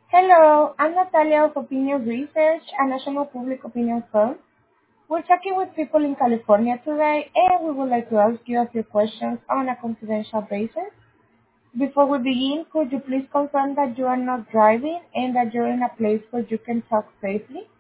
Hello, I'm Natalia of Opinion Research, a national public opinion firm. We're talking with people in California today, and we would like to ask you a few questions on a confidential basis. Before we begin, could you please confirm that you are not driving and that you're in a place where you can talk safely?